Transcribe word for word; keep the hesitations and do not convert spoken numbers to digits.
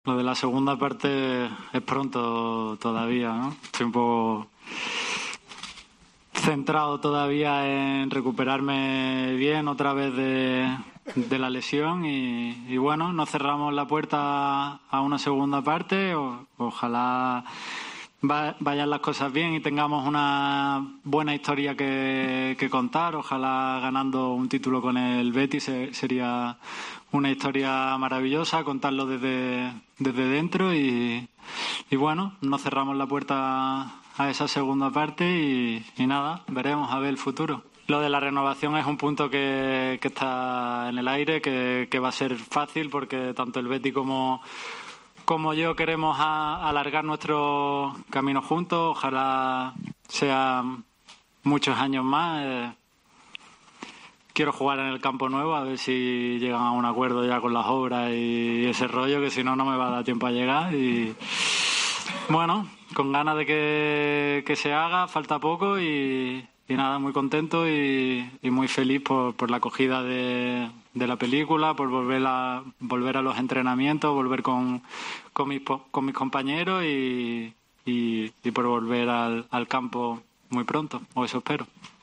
Lo de la segunda parte es pronto todavía, ¿no? Estoy un poco centrado todavía en recuperarme bien otra vez de, de la lesión y, y bueno, no cerramos la puerta a una segunda parte. O, ojalá va, vayan las cosas bien y tengamos una buena historia que, que contar. Ojalá ganando un título con el Betis se, sería una historia maravillosa, contarlo desde, desde dentro y, y bueno, no cerramos la puerta a esa segunda parte y, y nada, veremos a ver el futuro. Lo de la renovación es un punto que, que está en el aire, que, que va a ser fácil porque tanto el Betis como, como yo queremos a, alargar nuestro camino juntos. Ojalá sean muchos años más. Eh, Quiero jugar en el campo nuevo, a ver si llegan a un acuerdo ya con las obras y ese rollo, que si no, no me va a dar tiempo a llegar. Y bueno, con ganas de que, que se haga, falta poco y, y nada, muy contento y, y muy feliz por, por la acogida de, de la película, por volver a, volver a los entrenamientos, volver con, con, mis, con mis compañeros y, y, y por volver al, al campo muy pronto, o eso espero.